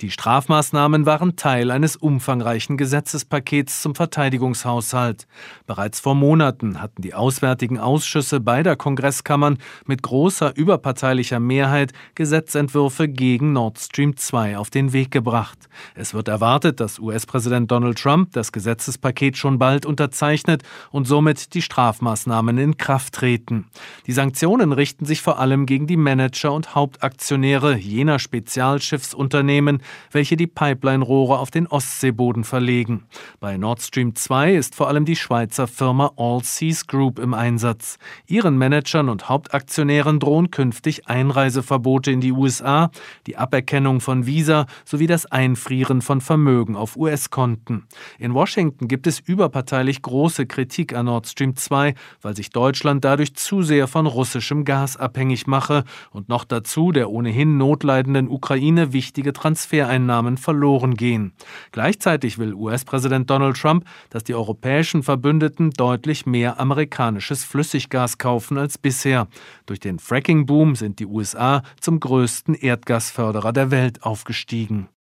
Die Strafmaßnahmen waren Teil eines umfangreichen Gesetzespakets zum Verteidigungshaushalt. Bereits vor Monaten hatten die auswärtigen Ausschüsse beider Kongresskammern mit großer überparteilicher Mehrheit Gesetzentwürfe gegen Nord Stream 2 auf den Weg gebracht. Es wird erwartet, dass US-Präsident Donald Trump das Gesetzespaket schon bald unterzeichnet und somit die Strafmaßnahmen in Kraft treten. Die Sanktionen richten sich vor allem gegen die Manager und Hauptaktionäre jener Spezialschiffsunternehmen, welche die Pipeline-Rohre auf den Ostseeboden verlegen. Bei Nord Stream 2 ist vor allem die Schweizer Firma All Seas Group im Einsatz. Ihren Managern und Hauptaktionären drohen künftig Einreiseverbote in die USA, die Aberkennung von Visa sowie das Einfrieren von Vermögen auf US-Konten. In Washington gibt es überparteilich große Kritik an Nord Stream 2, weil sich Deutschland dadurch zu sehr von russischem Gas abhängig mache und noch dazu der ohnehin notleidenden Ukraine wichtige Transfereinnahmen verloren gehen. Gleichzeitig will US-Präsident Donald Trump, dass die europäischen Verbündeten deutlich mehr amerikanisches Flüssiggas kaufen als bisher. Durch den Fracking-Boom sind die USA zum größten Erdgasförderer der Welt aufgestiegen.